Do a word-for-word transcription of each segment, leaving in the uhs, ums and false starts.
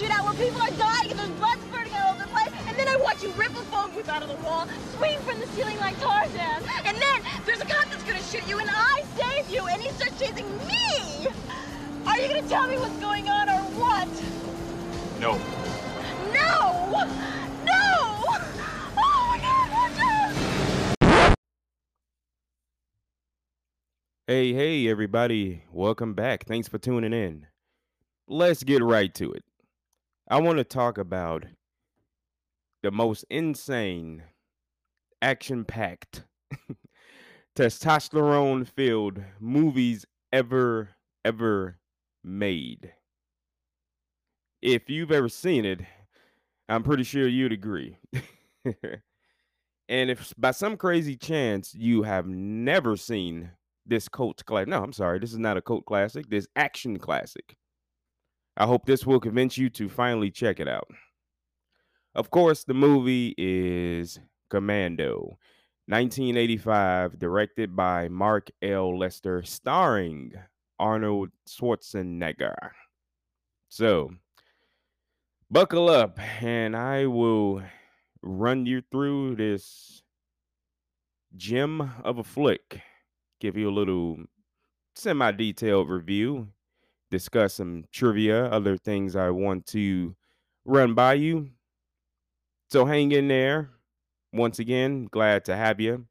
shootout where people are dying and there's blood spurting all over the place, and then I watch you rip a phone booth out of the wall, swing from the ceiling like Tarzan, and then there's a cop that's gonna shoot you, and I save you, and he starts chasing me! Are you gonna tell me what's going on or what? No. No! No! Oh my God, Roger! Hey, hey, everybody. Welcome back. Thanks for tuning in. Let's get right to it. I want to talk about the most insane, action-packed, testosterone-filled movies ever, ever made. If you've ever seen it, I'm pretty sure you'd agree. And if by some crazy chance you have never seen this cult classic, no, I'm sorry, this is not a cult classic, this action classic, I hope this will convince you to finally check it out. Of course, the movie is Commando, nineteen eighty-five, directed by Mark L. Lester, starring Arnold Schwarzenegger. So, buckle up, and I will run you through this gem of a flick, give you a little semi-detailed review, discuss some trivia, other things I want to run by you. So hang in there. Once again, glad to have you.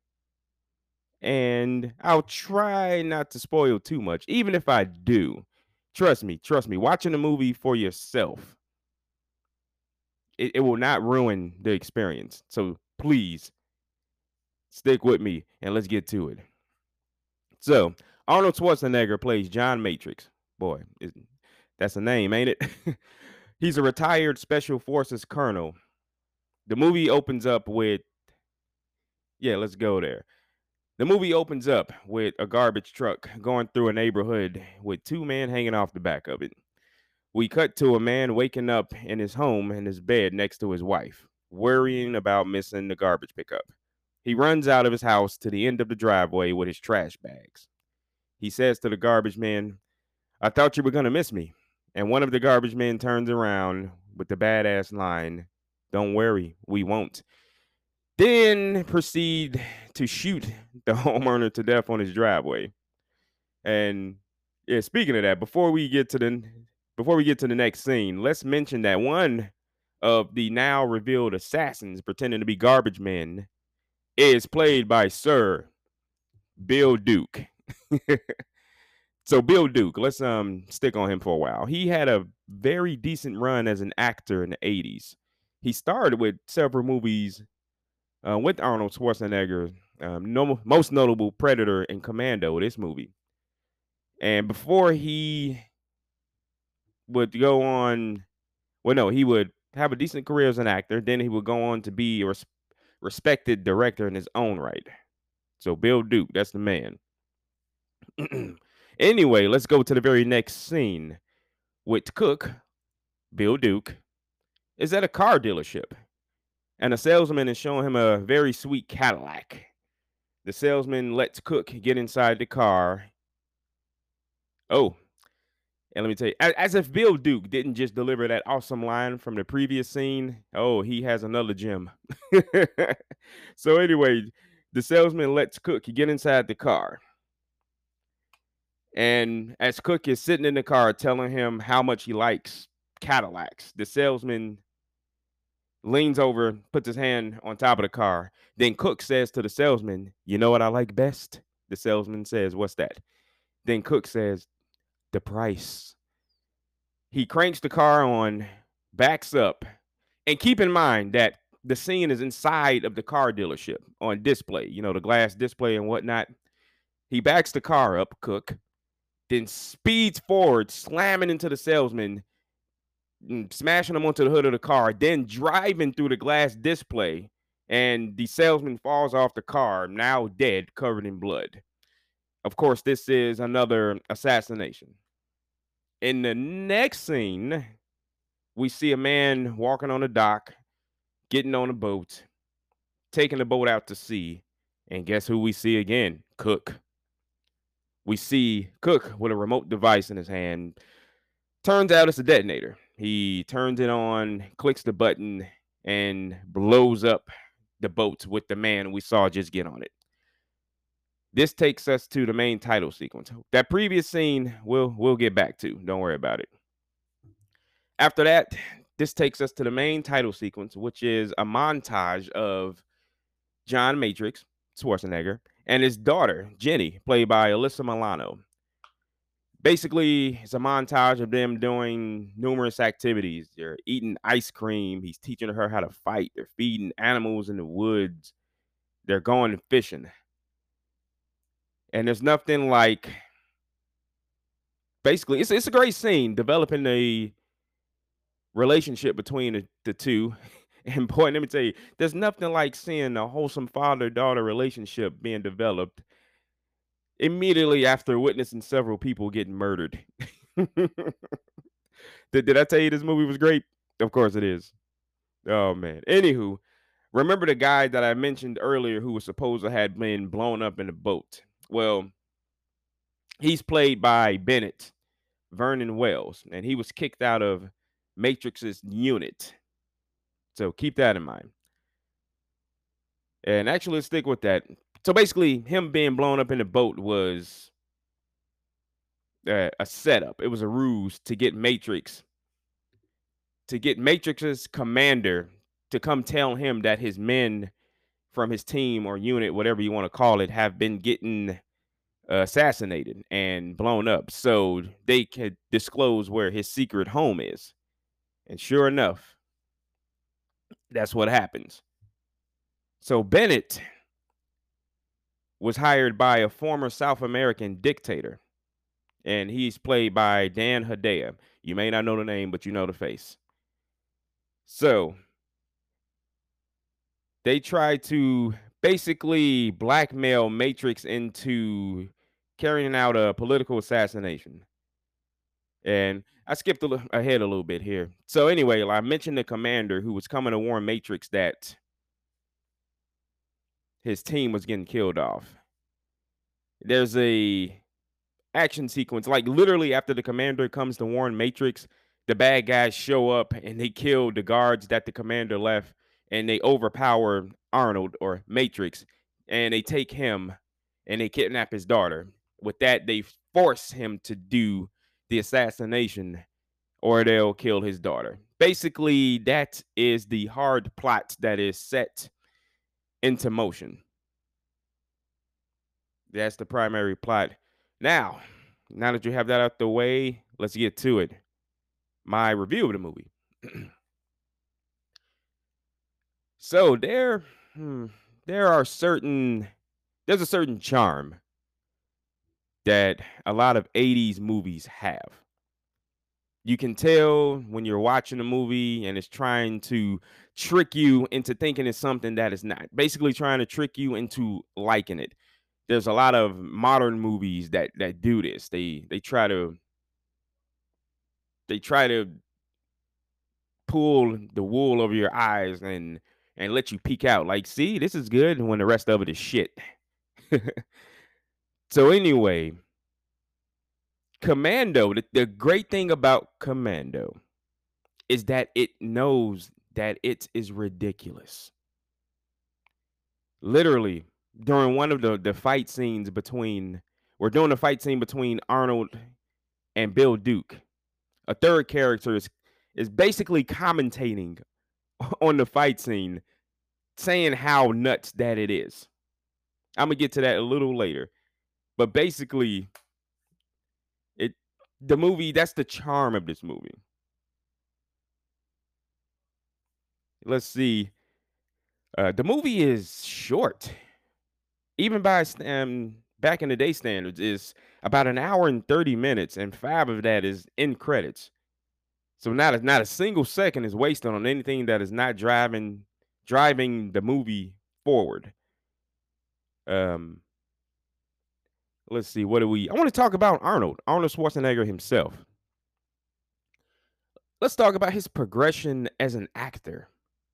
And I'll try not to spoil too much. Even if I do, trust me, trust me, watching the movie for yourself, it, it will not ruin the experience. So please, stick with me and let's get to it. So, Arnold Schwarzenegger plays John Matrix. Boy, is, that's a name, ain't it? He's a retired Special Forces colonel. The movie opens up with, yeah, let's go there. The movie opens up with a garbage truck going through a neighborhood with two men hanging off the back of it. We cut to a man waking up in his home in his bed next to his wife, worrying about missing the garbage pickup. He runs out of his house to the end of the driveway with his trash bags. He says to the garbage man, "I thought you were going to miss me." And one of the garbage men turns around with the badass line, "Don't worry, we won't." Then proceed to shoot the homeowner to death on his driveway. And yeah, speaking of that, before we get to the before we get to the next scene, let's mention that one of the now revealed assassins pretending to be garbage men is played by Sir Bill Duke. So Bill Duke, let's um stick on him for a while. He had a very decent run as an actor in the eighties. He starred with several movies uh, with Arnold Schwarzenegger, um, no, most notable Predator and Commando, this movie. And before he would go on, well, no, he would have a decent career as an actor. Then he would go on to be a res- respected director in his own right. So Bill Duke, that's the man. Anyway, let's go to the very next scene. With Cook, Bill Duke, is at a car dealership, and a salesman is showing him a very sweet Cadillac. The salesman lets Cook get inside the car. Oh, and let me tell you, as, as if Bill Duke didn't just deliver that awesome line from the previous scene, oh, he has another gem. So anyway, the salesman lets Cook get inside the car. And as Cook is sitting in the car telling him how much he likes Cadillacs, the salesman leans over, puts his hand on top of the car. Then Cook says to the salesman, "You know what I like best?" The salesman says, "What's that?" Then Cook says, "The price." He cranks the car on, backs up, and keep in mind that the scene is inside of the car dealership on display, you know, the glass display and whatnot. He backs the car up, Cook, then speeds forward, slamming into the salesman, smashing him onto the hood of the car, then driving through the glass display, and the salesman falls off the car, now dead, covered in blood. Of course, this is another assassination. In the next scene, we see a man walking on the dock, getting on a boat, taking the boat out to sea, and guess who we see again? Cook. We see Cook with a remote device in his hand. Turns out it's a detonator. He turns it on, clicks the button, and blows up the boat with the man we saw just get on it. This takes us to the main title sequence. That previous scene, we'll we'll get back to. Don't worry about it. After that, this takes us to the main title sequence, which is a montage of John Matrix Schwarzenegger and his daughter, Jenny, played by Alyssa Milano. Basically, it's a montage of them doing numerous activities. They're eating ice cream. He's teaching her how to fight. They're feeding animals in the woods. They're going fishing. And there's nothing like, basically, it's, it's a great scene developing a relationship between the, the two. And boy, let me tell you, there's nothing like seeing a wholesome father-daughter relationship being developed immediately after witnessing several people getting murdered. did, did I tell you this movie was great? Of course it is. Oh, man. Anywho, remember the guy that I mentioned earlier who was supposed to have been blown up in a boat? Well, he's played by Bennett Vernon Wells, and he was kicked out of Matrix's unit. So keep that in mind. And actually, let's stick with that. So basically, him being blown up in the boat was uh, a setup. It was a ruse to get Matrix, to get Matrix's commander to come tell him that his men from his team or unit, whatever you want to call it, have been getting uh, assassinated and blown up, so they could disclose where his secret home is. And sure enough, that's what happens. So Bennett was hired by a former South American dictator, and he's played by Dan Hedaya. You may not know the name, but you know the face. So they tried to basically blackmail Matrix into carrying out a political assassination. And I skipped a little ahead a little bit here. So anyway, I mentioned the commander who was coming to warn Matrix that his team was getting killed off. There's a action sequence, like literally after the commander comes to warn Matrix, the bad guys show up and they kill the guards that the commander left, and they overpower Arnold or Matrix, and they take him and they kidnap his daughter. With that, they force him to do the assassination or they'll kill his daughter. Basically, that is the hard plot that is set into motion. That's the primary plot. Now, now that you have that out the way, let's get to it. My review of the movie. So there, hmm, there are certain, there's a certain charm that a lot of eighties movies have. You can tell when you're watching a movie and it's trying to trick you into thinking it's something that is not. Basically trying to trick you into liking it. There's a lot of modern movies that that do this. They they try to they try to pull the wool over your eyes and and let you peek out. Like, see, this is good, when the rest of it is shit. So anyway, Commando, the, the great thing about Commando is that it knows that it is ridiculous. Literally, during one of the, the fight scenes between, we're doing a fight scene between Arnold and Bill Duke. A third character is, is basically commentating on the fight scene, saying how nuts that it is. I'm going to get to that a little later. But basically, it the movie, that's the charm of this movie. Let's see. Uh, the movie is short. Even by um, back in the day standards, is about an hour and thirty minutes, and five of that is in credits. So not a, not a single second is wasted on anything that is not driving driving the movie forward. Um, let's see. What do we? I want to talk about Arnold, Arnold Schwarzenegger himself. Let's talk about his progression as an actor.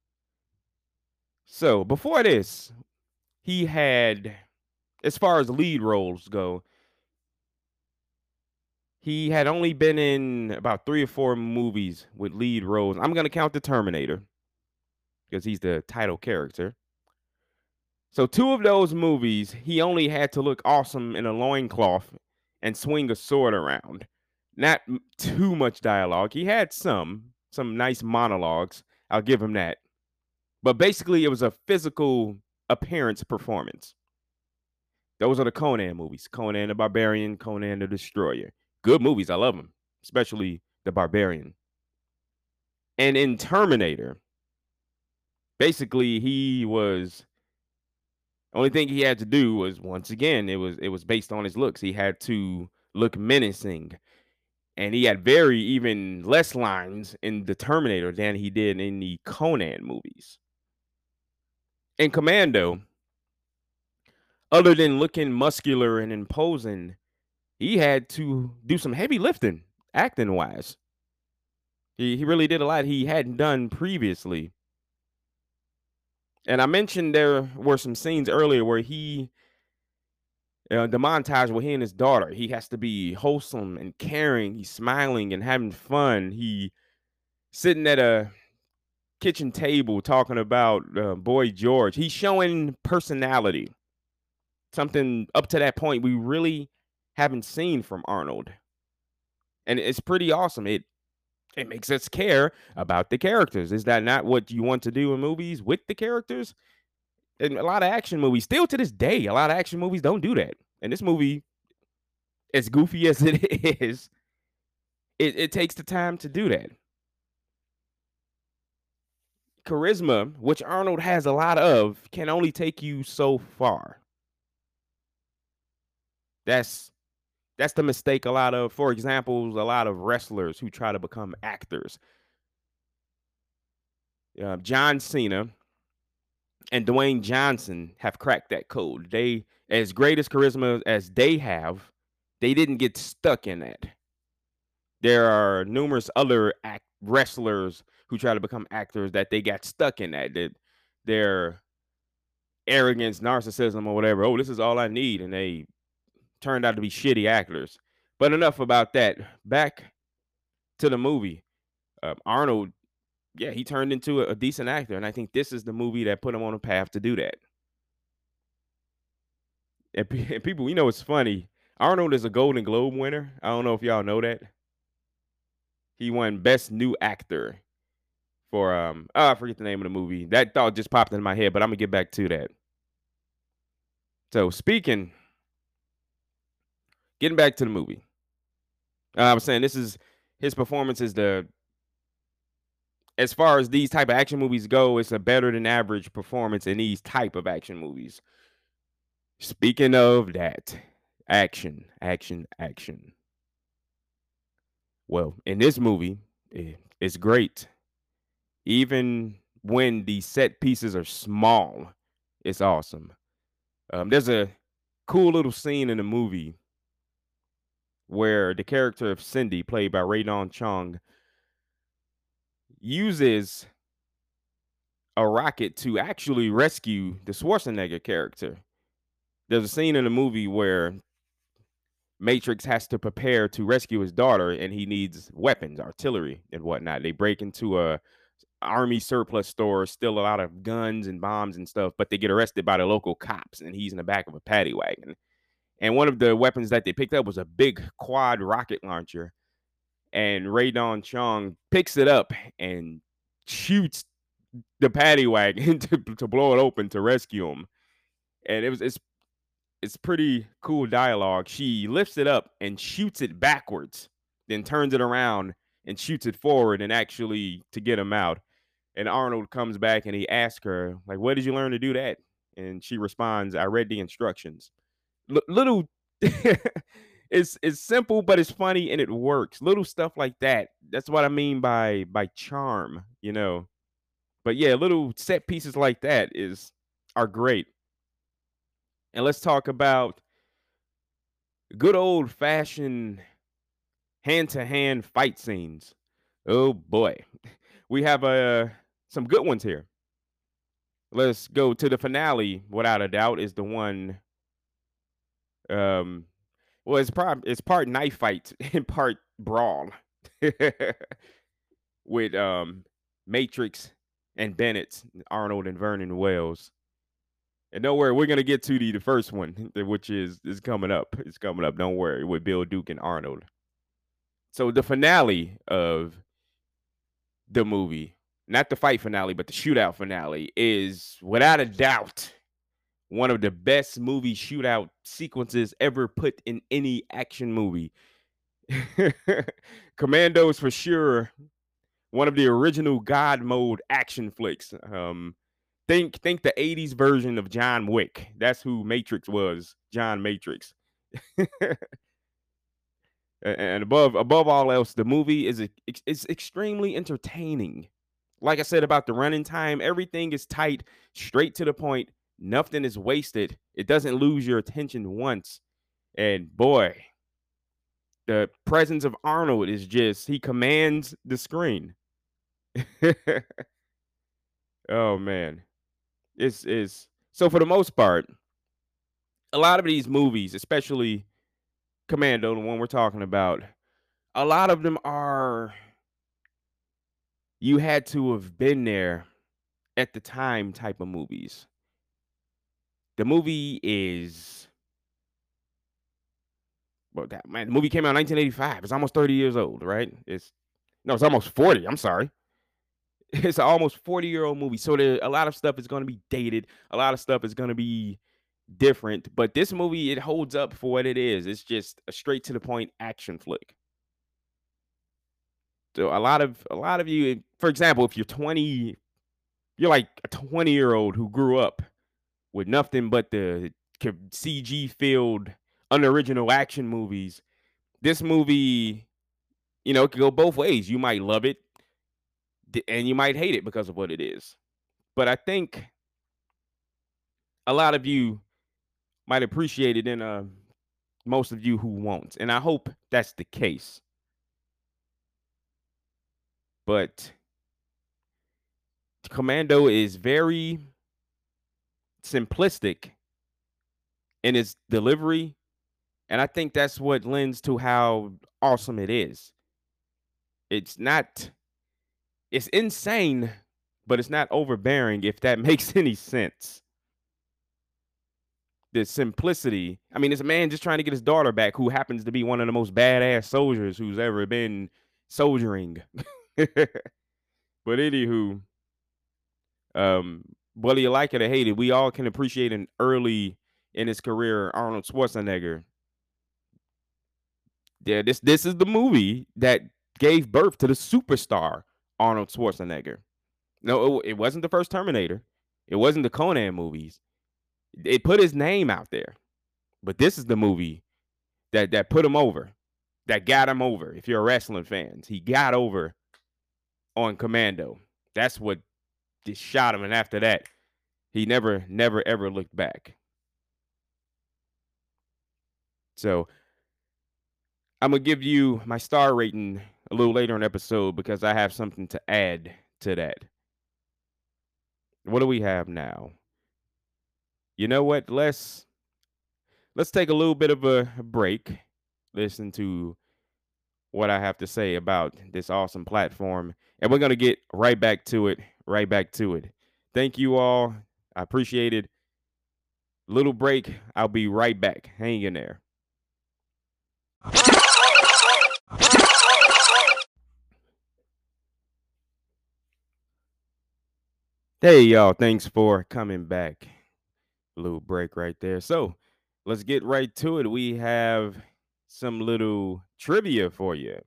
So before this, he had, as far as lead roles go, He had only been in about three or four movies with lead roles. I'm gonna count the Terminator because he's the title character. So two of those movies, he only had to look awesome in a loincloth and swing a sword around. Not m- too much dialogue. He had some, some nice monologues. I'll give him that. But basically, it was a physical appearance performance. Those are the Conan movies. Conan the Barbarian, Conan the Destroyer. Good movies. I love them, especially the Barbarian. And in Terminator, basically he was only thing he had to do was once again it was it was based on his looks. He had to look menacing, and he had very even less lines in the Terminator than he did in the Conan movies. In Commando, other than looking muscular and imposing, he had to do some heavy lifting acting wise. He he really did a lot he hadn't done previously. And I mentioned there were some scenes earlier where he uh, the montage with he and his daughter, he has to be wholesome and caring. He's smiling and having fun. He sitting at a kitchen table talking about uh, Boy George. He's showing personality, something up to that point we really haven't seen from Arnold, and it's pretty awesome. It it makes us care about the characters. Is that not what you want to do in movies with the characters? And a lot of action movies, still to this day, a lot of action movies don't do that. And this movie, as goofy as it is, it, it takes the time to do that. Charisma, which Arnold has a lot of, can only take you so far. That's that's the mistake a lot of, for example, a lot of wrestlers who try to become actors. Uh, John Cena and Dwayne Johnson have cracked that code. They, as great as charisma as they have, they didn't get stuck in that. There are numerous other act wrestlers who try to become actors that they got stuck in that. That their arrogance, narcissism, or whatever. Oh, this is all I need, and they turned out to be shitty actors. But enough about that. Back to the movie. Uh, Arnold, yeah, he turned into a, a decent actor, and I think this is the movie that put him on a path to do that. And, pe- and people, you know, it's funny. Arnold is a Golden Globe winner. I don't know if y'all know that. He won Best New Actor for um oh, I forget the name of the movie. That thought just popped in my head, but I'm gonna get back to that. So speaking, getting back to the movie, uh, I was saying this is his performance is the as far as these type of action movies go, it's a better than average performance in these type of action movies. Speaking of that, action, action, action. Well, in this movie, eh, it's great. Even when the set pieces are small, it's awesome. Um, there's a cool little scene in the movie where the character of Cindy, played by Ray Don Chong, uses a rocket to actually rescue the Schwarzenegger character. There's a scene in the movie where Matrix has to prepare to rescue his daughter, and he needs weapons, artillery, and whatnot. They break into a army surplus store, steal a lot of guns and bombs and stuff, but they get arrested by the local cops, and he's in the back of a paddy wagon. And one of the weapons that they picked up was a big quad rocket launcher. And Ray Don Chong picks it up and shoots the paddy wagon to, to blow it open to rescue him. And it was it's it's pretty cool dialogue. She lifts it up and shoots it backwards, then turns it around and shoots it forward and actually to get him out. And Arnold comes back and he asks her, like, "Where did you learn to do that?" And she responds, "I read the instructions." L- little it's it's simple, but it's funny and it works. Little stuff like that. That's what I mean by by charm, you know. But yeah, little set pieces like that is are great. And let's talk about good old fashioned hand to hand fight scenes. Oh boy, we have uh some good ones here. Let's go to the finale. Without a doubt, is the one. Um, Well, it's part it's part knife fight and part brawl with um Matrix and Bennett, Arnold and Vernon Wells. And don't worry, we're gonna get to the the first one, which is is coming up. It's coming up. Don't worry, with Bill Duke and Arnold. So the finale of the movie, not the fight finale, but the shootout finale, is without a doubt one of the best movie shootout sequences ever put in any action movie. Commando is for sure one of the original God mode action flicks. Um, think think the eighties version of John Wick. That's who Matrix was, John Matrix. And above above all else, the movie is it's extremely entertaining. Like I said about the running time, everything is tight, straight to the point. Nothing is wasted. It doesn't lose your attention once. And boy, the presence of Arnold is just, he commands the screen. Oh man. It's is so for the most part, a lot of these movies, especially Commando, the one we're talking about, a lot of them are, you had to have been there at the time type of movies. The movie is, well, that man, the movie came out in nineteen eighty-five. It's almost thirty years old, right? It's no, it's almost forty. I'm sorry. It's an almost forty year old movie. So there, a lot of stuff is going to be dated. A lot of stuff is going to be different. But this movie, it holds up for what it is. It's just a straight to the point action flick. So a lot of a lot of you, for example, if you're twenty, you're like a twenty year old who grew up with nothing but the C G filled unoriginal action movies. This movie, you know, it could go both ways. You might love it and you might hate it because of what it is. But I think a lot of you might appreciate it, and uh, most of you who won't. And I hope that's the case. But Commando is very simplistic in its delivery, and I think that's what lends to how awesome it is. It's not, it's insane, but it's not overbearing, if that makes any sense. The simplicity. I mean, it's a man just trying to get his daughter back, who happens to be one of the most badass soldiers who's ever been soldiering. But anywho, um, whether you like it or hate it, we all can appreciate an early in his career Arnold Schwarzenegger. Yeah, this this is the movie that gave birth to the superstar Arnold Schwarzenegger. No, it, it wasn't the first Terminator. It wasn't the Conan movies. It put his name out there. But this is the movie that that put him over, that got him over. If you're a wrestling fan, he got over on Commando. That's what just shot him. And after that, he never, never, ever looked back. So I'm going to give you my star rating a little later in the episode, because I have something to add to that. What do we have now? You know what? Let's let's take a little bit of a break. Listen to what I have to say about this awesome platform, and we're going to get right back to it, right back to it. Thank you all. I appreciate it. Little break. I'll be right back. Hang in there. Hey, y'all. Thanks for coming back. A little break right there. So let's get right to it. We have some little trivia for you.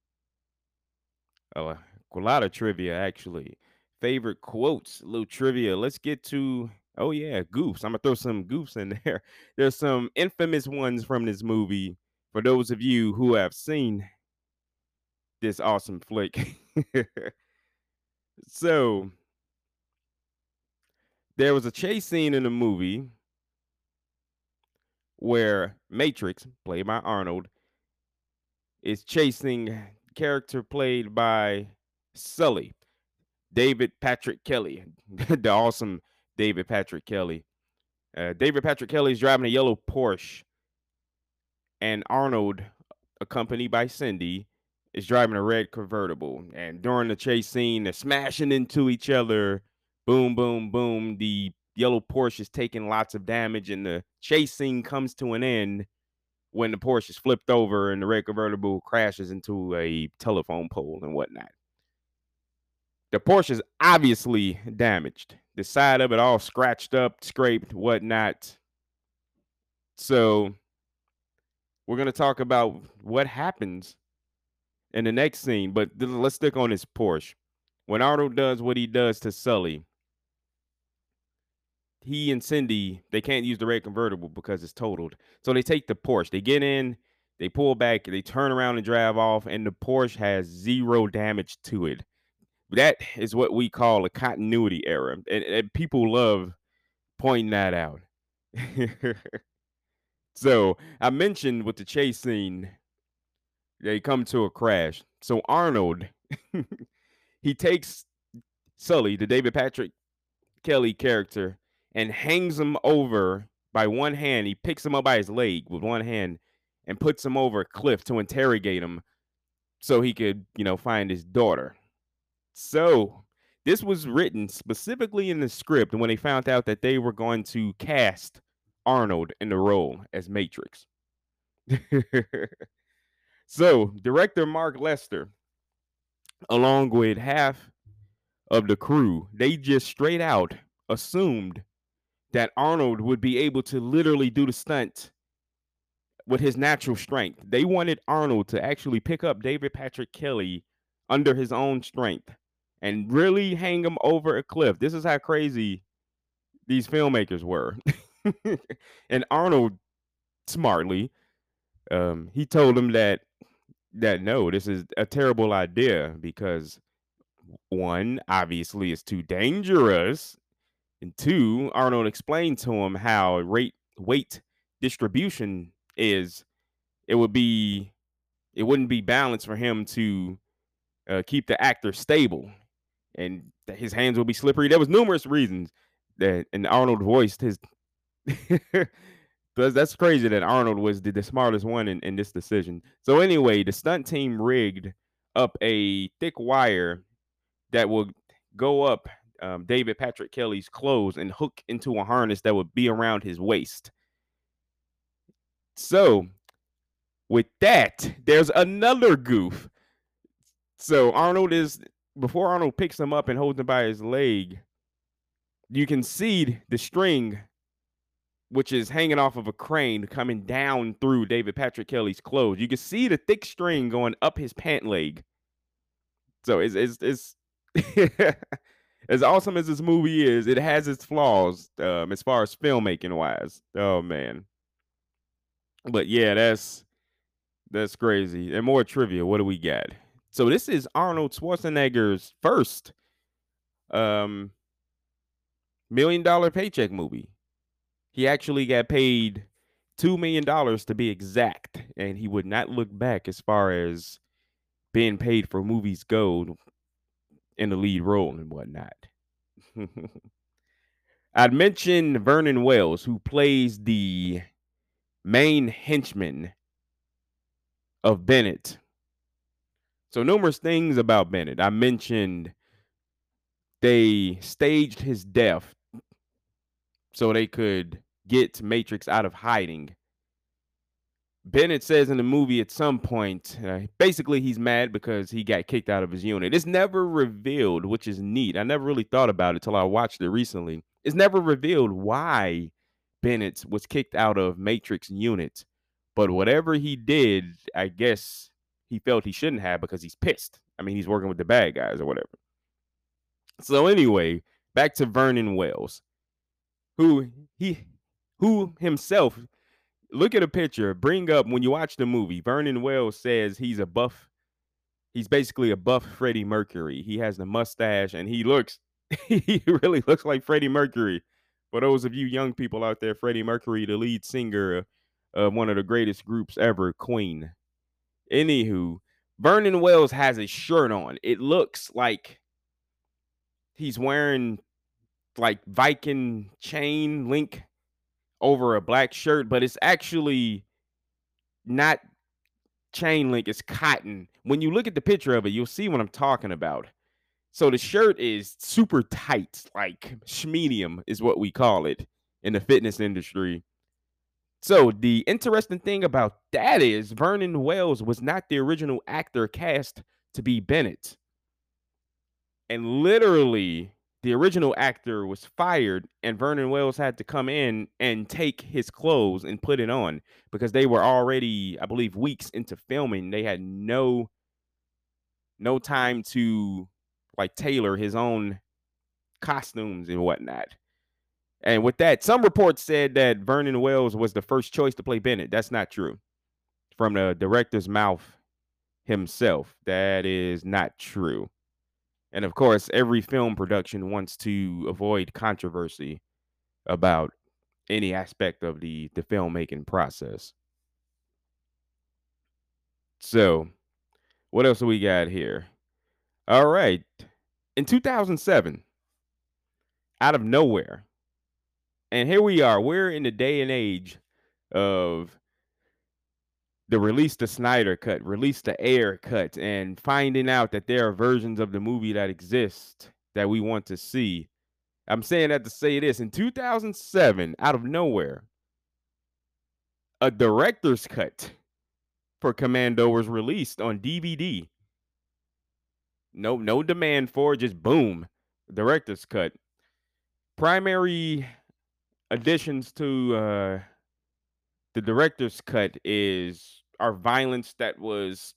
Oh, a lot of trivia, actually. Favorite quotes, a little trivia. Let's get to, oh yeah, goofs. I'm going to throw some goofs in there. There's some infamous ones from this movie for those of you who have seen this awesome flick. So, there was a chase scene in the movie where Matrix, played by Arnold, is chasing character played by Sully, David Patrick Kelly, the awesome David Patrick Kelly. Uh, David Patrick Kelly is driving a yellow Porsche, and Arnold, accompanied by Cindy, is driving a red convertible. And during the chase scene, they're smashing into each other. Boom, boom, boom. The yellow Porsche is taking lots of damage, and the chase scene comes to an end when the Porsche is flipped over and the red convertible crashes into a telephone pole and whatnot. The Porsche is obviously damaged. The side of it all scratched up, scraped, whatnot. So we're going to talk about what happens in the next scene, but th- let's stick on this Porsche. When Arnold does what he does to Sully, he and Cindy, they can't use the red convertible because it's totaled. So they take the Porsche. They get in, they pull back, they turn around and drive off, and the Porsche has zero damage to it. That is what we call a continuity error, and, and people love pointing that out. So I mentioned with the chase scene, they come to a crash. So Arnold, he takes Sully, the David Patrick Kelly character, and hangs him over by one hand. He picks him up by his leg with one hand and puts him over a cliff to interrogate him so he could, you know, find his daughter. So this was written specifically in the script when they found out that they were going to cast Arnold in the role as Matrix. So director Mark Lester, along with half of the crew, they just straight out assumed that Arnold would be able to literally do the stunt with his natural strength. They wanted Arnold to actually pick up David Patrick Kelly under his own strength and really hang him over a cliff. This is how crazy these filmmakers were. And Arnold, smartly, um, he told him that that no, this is a terrible idea because one, obviously, is too dangerous. And two, Arnold explained to him how rate weight distribution is. It would be, it wouldn't be balanced for him to uh, keep the actor stable, and that his hands would be slippery. There was numerous reasons that, and Arnold voiced his. that's, that's crazy that Arnold was the, the smartest one in, in this decision. So anyway, the stunt team rigged up a thick wire that would go up um, David Patrick Kelly's clothes and hook into a harness that would be around his waist. So with that, there's another goof. So Arnold is, before Arnold picks him up and holds him by his leg, you can see the string, which is hanging off of a crane, coming down through David Patrick Kelly's clothes. You can see the thick string going up his pant leg. So it's it's, it's as awesome as this movie is, it has its flaws um, as far as filmmaking wise. Oh man, but yeah, that's that's crazy. And more trivia. What do we got? So this is Arnold Schwarzenegger's first um, million dollar paycheck movie. He actually got paid two million dollars to be exact, and he would not look back as far as being paid for movies go in the lead role and whatnot. I'd mentioned Vernon Wells, who plays the main henchman of Bennett. So numerous things about Bennett. I mentioned they staged his death so they could get Matrix out of hiding. Bennett says in the movie at some point, uh, basically he's mad because he got kicked out of his unit. It's never revealed, which is neat. I never really thought about it till I watched it recently. It's never revealed why Bennett was kicked out of Matrix unit. But whatever he did, I guess he felt he shouldn't have because he's pissed. I mean, he's working with the bad guys or whatever. So anyway, back to Vernon Wells, who he who himself, look at a picture, bring up when you watch the movie. Vernon Wells says he's a buff. He's basically a buff Freddie Mercury. He has the mustache and he looks, he really looks like Freddie Mercury. For those of you young people out there, Freddie Mercury, the lead singer of one of the greatest groups ever, Queen. Anywho, Vernon Wells has a shirt on. It looks like he's wearing like Viking chain link over a black shirt, but it's actually not chain link, it's cotton. When you look at the picture of it, you'll see what I'm talking about. So the shirt is super tight, like schmedium is what we call it in the fitness industry. So the interesting thing about that is Vernon Wells was not the original actor cast to be Bennett. And literally, the original actor was fired, and Vernon Wells had to come in and take his clothes and put it on because they were already, I believe, weeks into filming. They had no no time to like tailor his own costumes and whatnot. And with that, some reports said that Vernon Wells was the first choice to play Bennett. That's not true. From the director's mouth himself, that is not true. And of course, every film production wants to avoid controversy about any aspect of the, the filmmaking process. So, what else do we got here? All right. In two thousand seven, out of nowhere, and here we are, we're in the day and age of the release the Snyder cut, release the Ayer cut, and finding out that there are versions of the movie that exist that we want to see. I'm saying that to say this. In two thousand seven, out of nowhere, a director's cut for Commando was released on D V D. No, no demand for it, just boom, director's cut. Primary additions to uh, the director's cut is our violence that was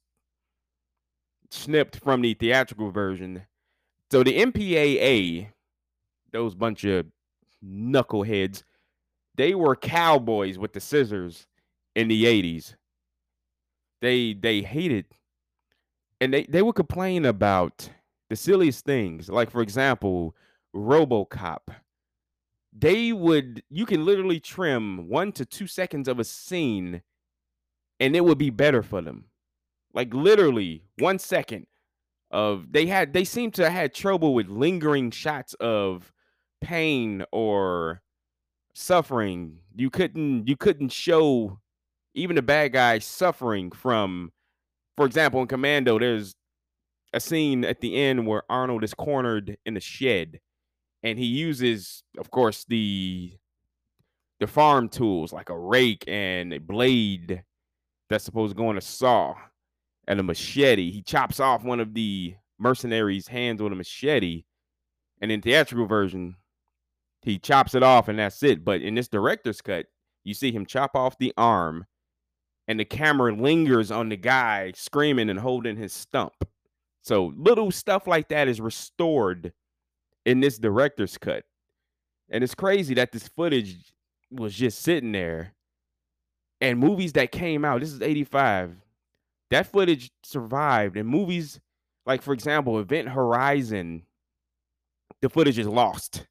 snipped from the theatrical version. So the M P A A, those bunch of knuckleheads, they were cowboys with the scissors in the eighties. They they hated, and they, they would complain about the silliest things. Like, for example, RoboCop. They would, you can literally trim one to two seconds of a scene and it would be better for them. Like literally one second of, they had, they seemed to have had trouble with lingering shots of pain or suffering. You couldn't, you couldn't show even the bad guy suffering from, for example, in Commando, there's a scene at the end where Arnold is cornered in a shed and he uses, of course, the the farm tools like a rake and a blade that's supposed to go on a saw and a machete. He chops off one of the mercenaries' hands with a machete, and in theatrical version, he chops it off and that's it. But in this director's cut, you see him chop off the arm, and the camera lingers on the guy screaming and holding his stump. So little stuff like that is restored in this director's cut. And it's crazy that this footage was just sitting there. And movies that came out, this is eighty-five, that footage survived. And movies like, for example, Event Horizon, the footage is lost.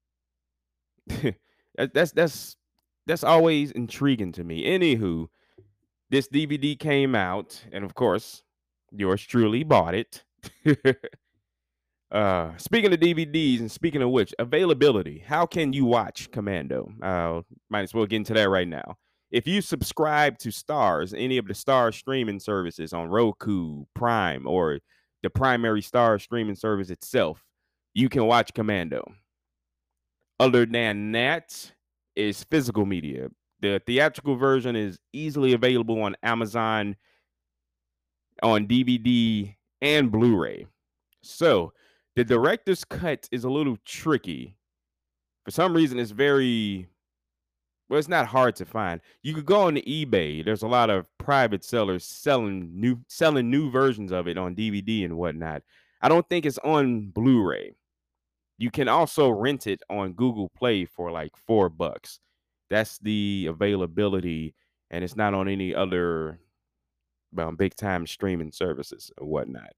that's that's that's always intriguing to me. Anywho, this D V D came out, and of course, yours truly bought it. Uh, speaking of D V Ds, and speaking of which, availability. How can you watch Commando? Uh, might as well get into that right now. If you subscribe to Stars, any of the Star streaming services on Roku, Prime, or the primary Star streaming service itself, you can watch Commando. Other than that, is physical media. The theatrical version is easily available on Amazon, on D V D, and Blu-ray. So, the director's cut is a little tricky. For some reason, it's very, well, it's not hard to find. You could go on to eBay. There's a lot of private sellers selling new selling new versions of it on D V D and whatnot. I don't think it's on Blu-ray. You can also rent it on Google Play for like four bucks. That's the availability, and it's not on any other well, big time streaming services or whatnot.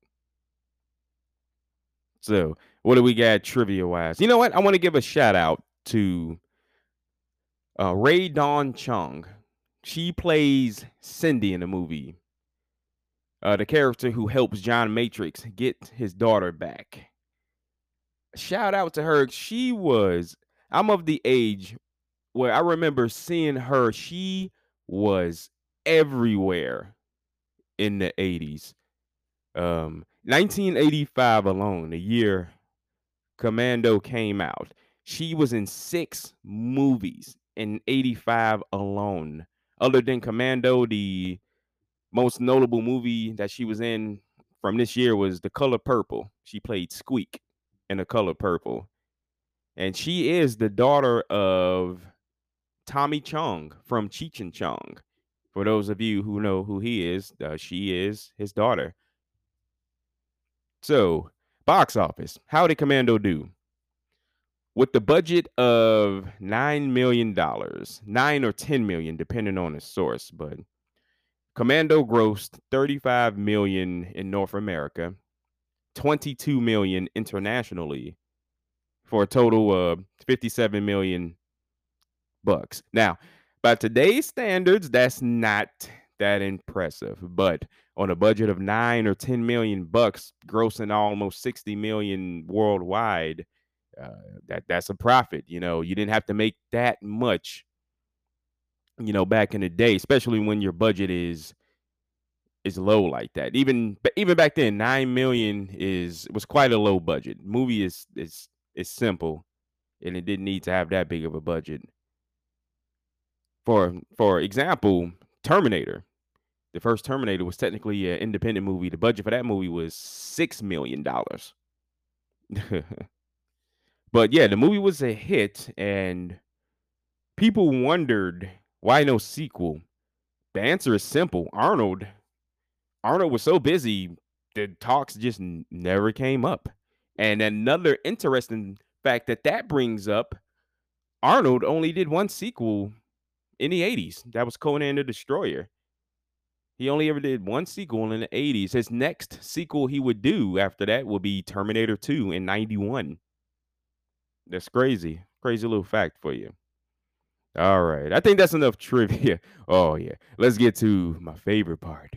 So, what do we got trivia wise? You know what? I want to give a shout out to uh, Rae Dawn Chong. She plays Cindy in the movie, uh, the character who helps John Matrix get his daughter back. Shout out to her. She was, I'm of the age where I remember seeing her. She was everywhere in the eighties. Um, nineteen eighty-five alone, the year Commando came out, she was in six movies in eighty-five alone. Other than Commando, the most notable movie that she was in from this year was The Color Purple. She played Squeak in The Color Purple. And she is the daughter of Tommy Chong from Cheech and Chong. For those of you who know who he is, uh, she is his daughter. So, box office. How did Commando do? With the budget of nine million dollars, nine or ten million, depending on the source, but Commando grossed thirty-five million in North America, twenty-two million internationally, for a total of fifty-seven million bucks. Now, by today's standards, that's not that impressive, but on a budget of nine or ten million bucks, grossing almost sixty million worldwide, uh, that that's a profit. You know, you didn't have to make that much, you know, back in the day, especially when your budget is is low like that. Even even back then, nine million is was quite a low budget. Movie is is is simple, and it didn't need to have that big of a budget. For for example, Terminator. The first Terminator was technically an independent movie. The budget for that movie was six million dollars. But yeah, the movie was a hit, and people wondered why no sequel. The answer is simple. Arnold Arnold was so busy, the talks just n- never came up. And another interesting fact that that brings up, Arnold only did one sequel in the eighties. That was Conan the Destroyer. He only ever did one sequel in the eighties. His next sequel he would do after that would be Terminator two in ninety-one. That's crazy. Crazy little fact for you. All right. I think that's enough trivia. Oh, yeah. Let's get to my favorite part.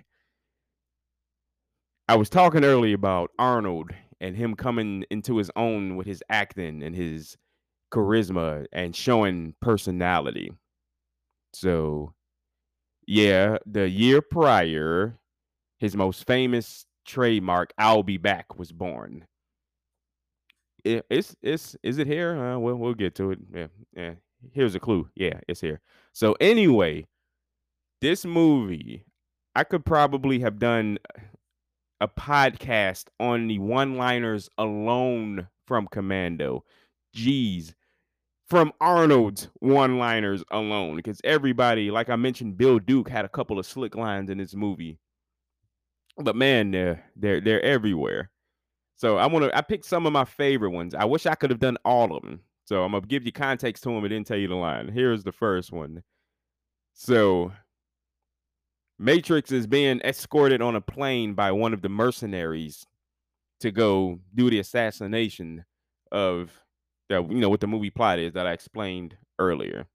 I was talking earlier about Arnold and him coming into his own with his acting and his charisma and showing personality. So, yeah, the year prior, his most famous trademark, "I'll Be Back," was born. It, it's it's is it here? Uh, well, we'll get to it. Yeah, yeah. Here's a clue. Yeah, it's here. So anyway, this movie, I could probably have done a podcast on the one-liners alone from Commando. Jeez, from Arnold's one-liners alone, because everybody, like I mentioned, Bill Duke had a couple of slick lines in this movie. But man, they're they're they're everywhere. So I want to I picked some of my favorite ones. I wish I could have done all of them. So I'm gonna give you context to them and then tell you the line. Here's the first one. So Matrix is being escorted on a plane by one of the mercenaries to go do the assassination of that, you know, what the movie plot is that I explained earlier.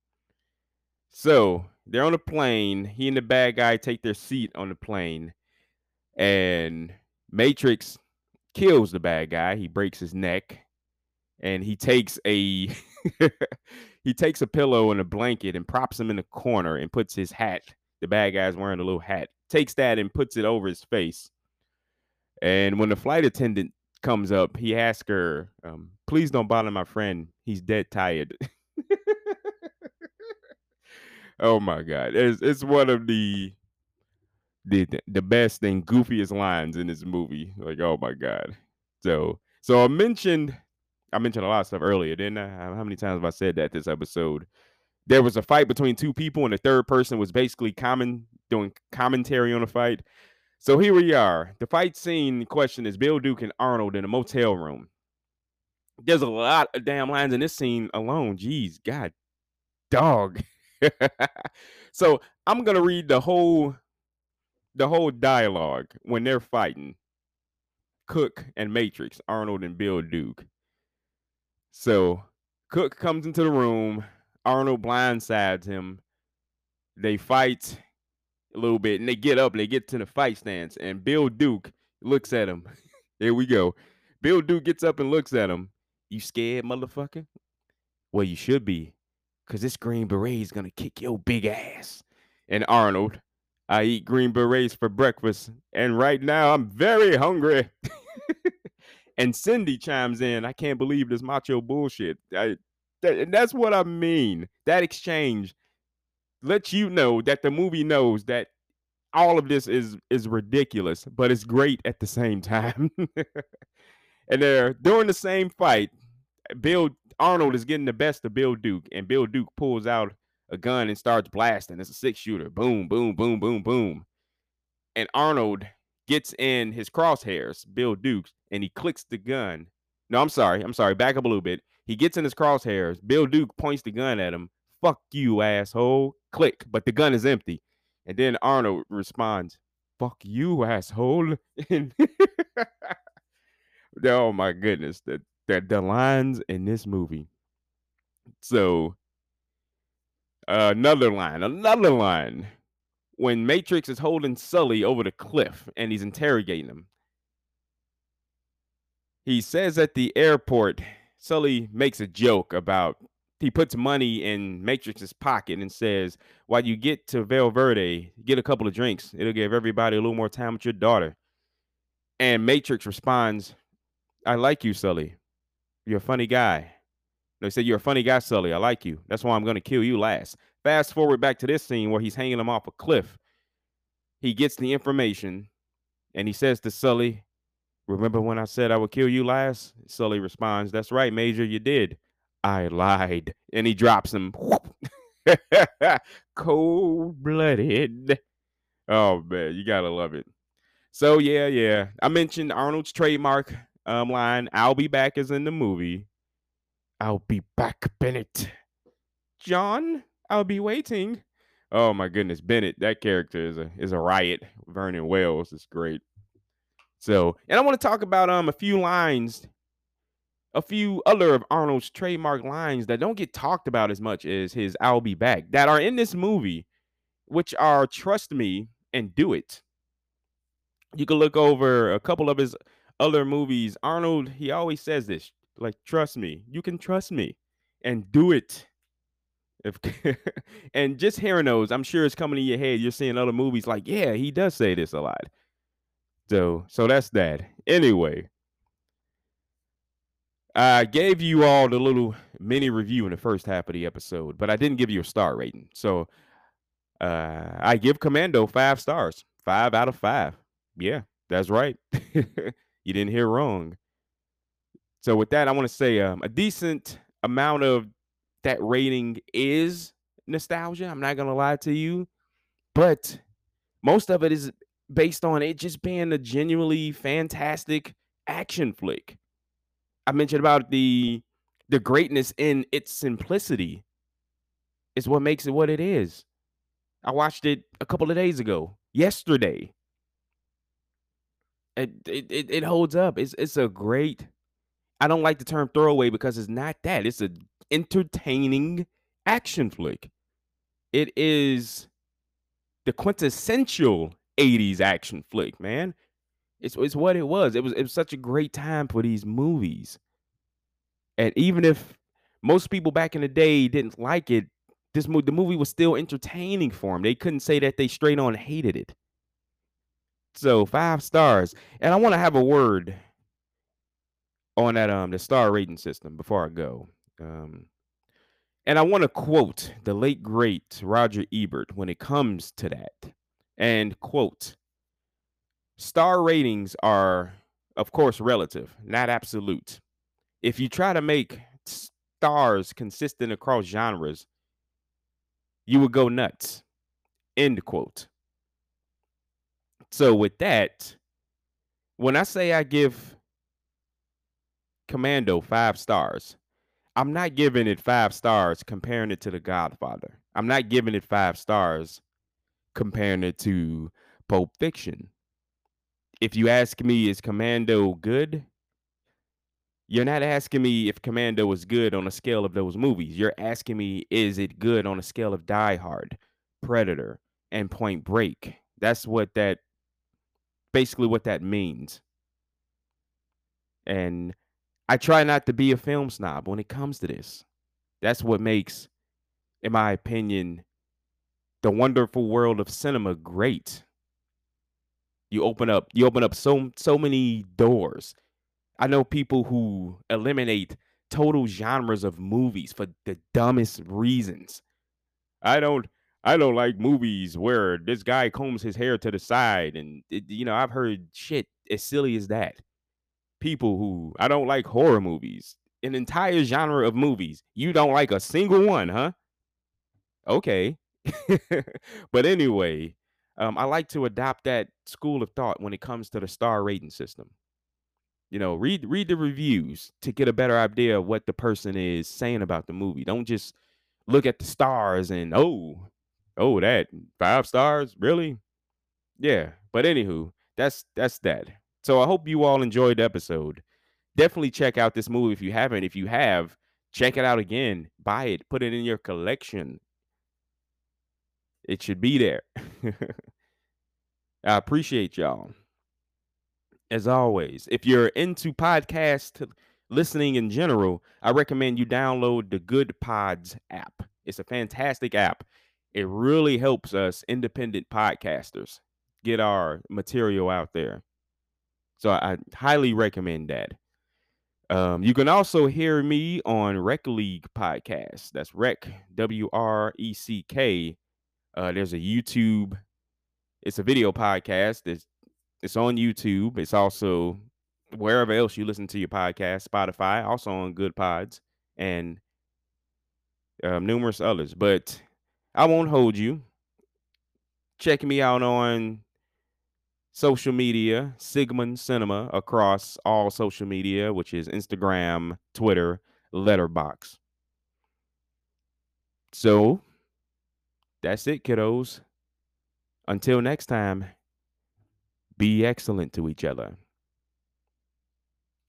So they're on a plane. He and the bad guy take their seat on the plane, and Matrix kills the bad guy. He breaks his neck, and he takes a he takes a pillow and a blanket and props him in the corner and puts his hat. The bad guy's wearing a little hat. Takes that and puts it over his face. And when the flight attendant comes up, he asks her, um, "Please don't bother my friend. He's dead tired." Oh my God. It's it's one of the the the best and goofiest lines in this movie. Like, oh my God. So so I mentioned I mentioned a lot of stuff earlier, didn't I? How many times have I said that this episode? There was a fight between two people, and the third person was basically common doing commentary on the fight. So here we are. The fight scene in question is Bill Duke and Arnold in a motel room. There's a lot of damn lines in this scene alone. Jeez, God, dog. So I'm gonna read the whole the whole dialogue when they're fighting. Cook and Matrix, Arnold and Bill Duke. So Cook comes into the room. Arnold blindsides him. They fight a little bit, and they get up and they get to the fight stance. And Bill Duke looks at him. Here we go. Bill Duke gets up and looks at him. "You scared, motherfucker?" "Well, you should be, because this Green Beret is going to kick your big ass." And Arnold, I eat green berets for breakfast, and right now I'm very hungry. And Cindy chimes in, I can't believe this macho bullshit. I, that, and that's what I mean. That exchange lets you know that the movie knows that all of this is is ridiculous, but it's great at the same time. And they're during the same fight, Bill Arnold is getting the best of Bill Duke, and Bill Duke pulls out a gun and starts blasting. It's a six shooter. Boom, boom, boom, boom, boom. And Arnold gets in his crosshairs, Bill Duke's, and he clicks the gun. No, I'm sorry. I'm sorry. Back up a little bit. He gets in his crosshairs. Bill Duke points the gun at him. Fuck you, asshole. Click. But the gun is empty. And then Arnold responds, fuck you, asshole. Oh my goodness. The, the, the lines in this movie. So uh, another line, another line. When Matrix is holding Sully over the cliff and he's interrogating him, he says at the airport, Sully makes a joke about, he puts money in Matrix's pocket and says, while you get to Valverde, get a couple of drinks. It'll give everybody a little more time with your daughter. And Matrix responds, I like you, Sully. You're a funny guy. They said, you're a funny guy, Sully. I like you. That's why I'm going to kill you last. Fast forward back to this scene where he's hanging him off a cliff. He gets the information and he says to Sully, remember when I said I would kill you last? Sully responds, that's right, Major, you did. I lied. And he drops him. Cold-blooded. Oh, man, you got to love it. So, yeah, yeah. I mentioned Arnold's trademark um, line, I'll be back is in the movie. I'll be back, Bennett. John, I'll be waiting. Oh, my goodness. Bennett, that character is a, is a riot. Vernon Wells is great. So, and I want to talk about um a few lines, a few other of Arnold's trademark lines that don't get talked about as much as his I'll be back that are in this movie, which are trust me and do it. You can look over a couple of his other movies. Arnold, he always says this, like, trust me, you can trust me and do it. If and just hearing those, I'm sure it's coming in your head. You're seeing other movies like, yeah, he does say this a lot. So, so that's that. Anyway, I gave you all the little mini review in the first half of the episode, but I didn't give you a star rating. So, uh, I give Commando five stars, five out of five. Yeah, that's right. You didn't hear wrong. So, with that, I want to say um, a decent amount of that rating is nostalgia. I'm not gonna lie to you, but most of it is based on it just being a genuinely fantastic action flick. I mentioned about the the greatness in its simplicity is what makes it what it is. I watched it a couple of days ago, yesterday. It it it, it holds up. It's it's a great. I don't like the term throwaway because it's not that. It's an entertaining action flick. It is the quintessential eighties action flick, man. It's it's what it was. It was it was such a great time for these movies. And even if most people back in the day didn't like it, this movie the movie was still entertaining for them. They couldn't say that they straight on hated it. So five stars. And I want to have a word on that um the star rating system before I go. Um and I want to quote the late great Roger Ebert when it comes to that. And quote, star ratings are, of course, relative, not absolute. If you try to make stars consistent across genres, you would go nuts. End quote. So with that, when I say I give Commando five stars, I'm not giving it five stars comparing it to The Godfather. I'm not giving it five stars comparing it to Pulp Fiction. If you ask me, is Commando good? You're not asking me if Commando is good on a scale of those movies. You're asking me, is it good on a scale of Die Hard, Predator, and Point Break? That's what that, basically what that means. And I try not to be a film snob when it comes to this. That's what makes, in my opinion, the wonderful world of cinema great. You open up you open up so so many doors. I know people who eliminate total genres of movies for the dumbest reasons. I don't I don't like movies where this guy combs his hair to the side and it, you know, I've heard shit as silly as that. People who I don't like horror movies. An entire genre of movies. You don't like a single one, huh? Okay. But anyway, um, I like to adopt that school of thought when it comes to the star rating system. You know, read read the reviews to get a better idea of what the person is saying about the movie. Don't just look at the stars and oh, oh, that five stars, really? Yeah. But anywho, that's that's that. So I hope you all enjoyed the episode. Definitely check out this movie if you haven't. If you have, check it out again. Buy it. Put it in your collection. It should be there. I appreciate y'all. As always, if you're into podcast listening in general, I recommend you download the Good Pods app. It's a fantastic app. It really helps us independent podcasters get our material out there. So I highly recommend that. Um, you can also hear me on Rec League podcast. That's Rec, W R E C K. Uh, there's a YouTube. It's a video podcast. It's, it's on YouTube. It's also wherever else you listen to your podcast, Spotify, also on Good Pods, and um, numerous others. But I won't hold you. Check me out on social media, Sigmund Cinema, across all social media, which is Instagram, Twitter, Letterboxd. So that's it, kiddos. Until next time, be excellent to each other.